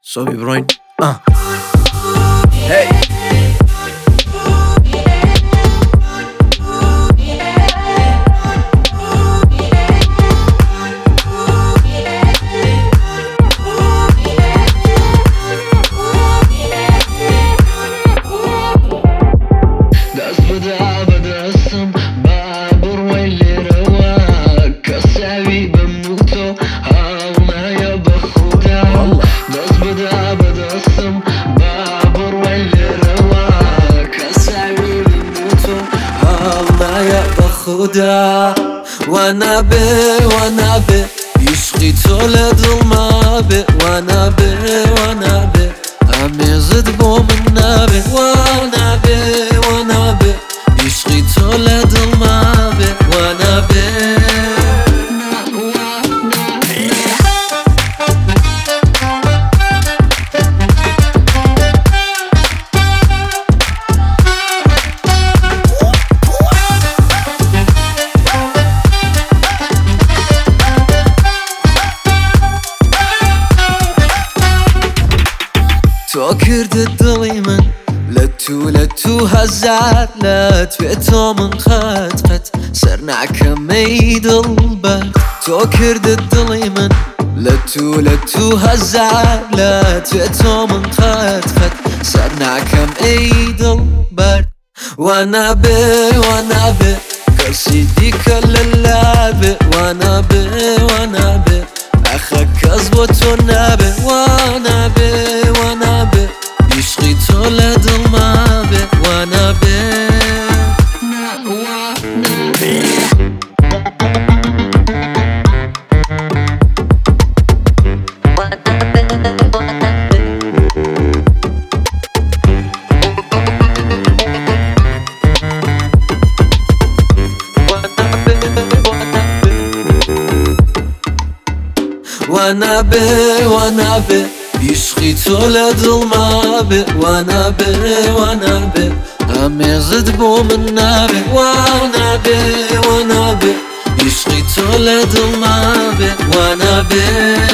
So we Brian. Hey. دست بده بدستم بابر واللي رواك كساوي بموتو هاونا يا بخودا دست بده بدستم بابر واللي رواك كساوي بموتو هاونا يا بخودا وانا بي يشقي تولد المابي وانا بي اميزد بوم النبي وانا بي يشقي تولد المابي وانا بي تو کرد دلی من لتو هزار لت بيتو من خط سر نعكمي دلبر تو کرد دلی من لتو هزار لت بيتو من خط سر نعكمي دلبر وانا بي قصيدي كل اللعب وانا بي اخك اظبط النبي وانا بي يشقي تولد المابي وانا بي وانا بي يشقي تولد المابي وانا بي اميزد بوم النبي وانا بي يشقي تولد المابي وانا بي